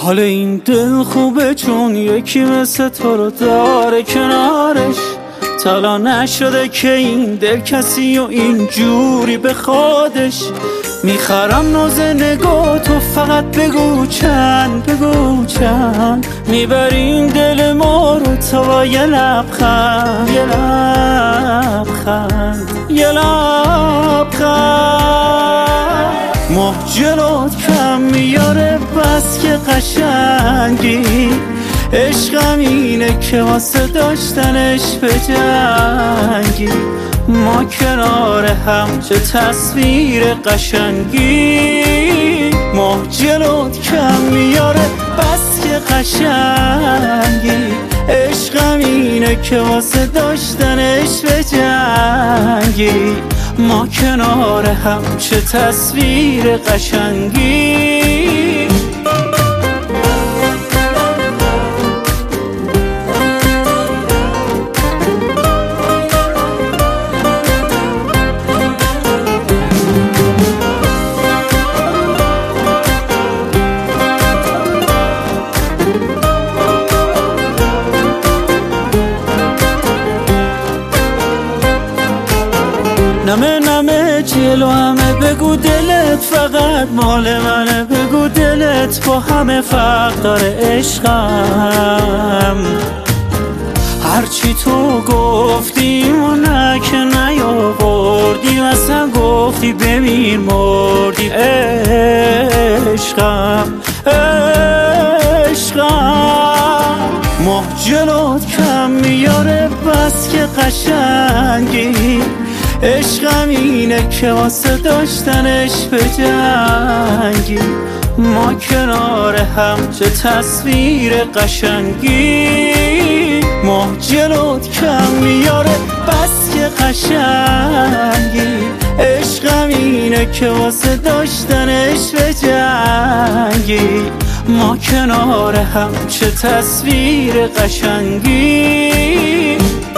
حال این دل خوبه چون یکی مثل تو رو داره کنارش. تا نشده که این دل کسی و این جوری به خودش. میخرم ناز نگاه تو، فقط بگو چند بگو چند. میبرین دل ما رو تا با یه لبخند، یه لبخند، یه لبخند. ماه جلوت کم میاره بس که قشنگی. عشقم اینه که واسه داشتنش به جنگی. ما کنار هم چه تصویر قشنگی. ماه جلوت کم میاره بس که قشنگی. عشقم اینه که واسه داشتنش به جنگی. ما کنار هم چه تصویر قشنگی. نمه نمه جلو همه بگو دلت فقط مال منه. بگو دلت با همه فرق داره عشقم. هرچی تو گفتی و نه که نیاوردی. اصلا گفتی بمیر مردی عشقم، عشقم. ماه جلوت کم میاره بس که قشنگی. عشقم اینه که واسه داشتنش به جنگی. ما کنار هم چه تصویر قشنگی. ماه جلوت کم میاره بس که قشنگی. عشقم اینه که واسه داشتنش به جنگی. ما کنار هم چه تصویر قشنگی.